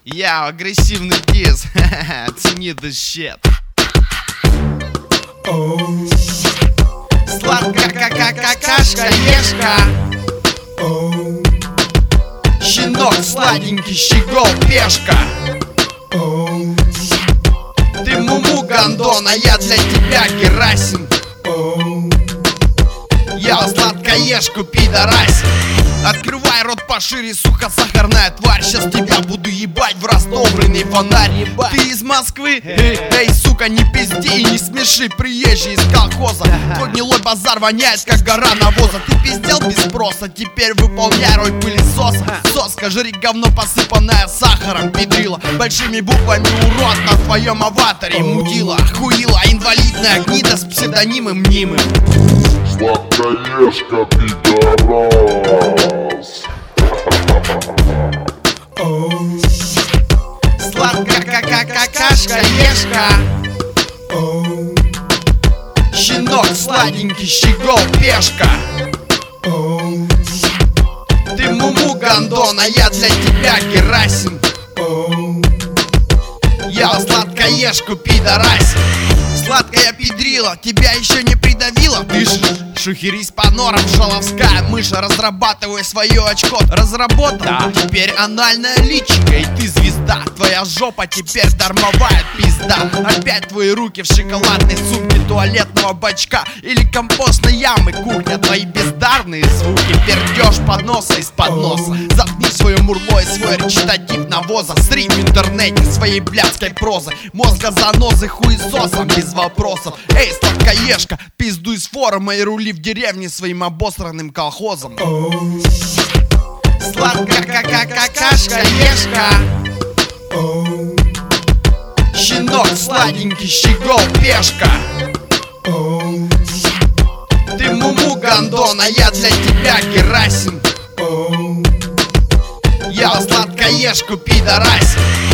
Я агрессивный дис, цени this shit. Сладкая какашка, ешка. Щенок сладенький, щегол, пешка. Ты муму гондон, а я для тебя Герасим. Я сладкоежку, пидорась. Открывай рот пошире, сука, сахарная тварь. Сейчас тебя буду ебать в раздобренный фонарь. Ты из Москвы? Эй, сука, не пизди и не смеши, приезжий из колхоза. Твой гнилой базар воняет, как гора навоза. Ты пиздел без спроса, теперь выполняй роль пылесоса. Соска, жри говно, посыпанное сахаром, педрила. Большими буквами урод на твоем аватаре. Мудила, хуила, инвалидная гнида с псевдонимом мнимым. Сладкоежка, пидорас. Сладкая какашка, ешка. Щенок сладенький, щегол, пешка. Ты муму гондон, а я для тебя Герасим. Я сладкоежку, пидорась. Сладкая педрила, тебя еще не придавила? Дышишь, шухерись по норам, шаловская мыша. Разрабатывай свое очко, разработал? Да. Теперь анальная личика, и ты звезда. Твоя жопа теперь дармовая пизда. Опять твои руки в шоколадной сумке туалетного бачка или компостной ямы кухня. Твои бездарные звуки, пердеж подноса из-под носа. Заткни свое мурло и свой речитатив навоза. Сри в интернете своей блядской прозы. Мозга занозы хуесосом без вопросов. Эй, сладкоежка, пиздуй с форума и рули в деревне своим обосранным колхозом. Сладкая какашка, ешка. Щенок сладенький, щегол, пешка. Ты муму гондон, а я для тебя Герасим. Я сладкоежку, пидорась.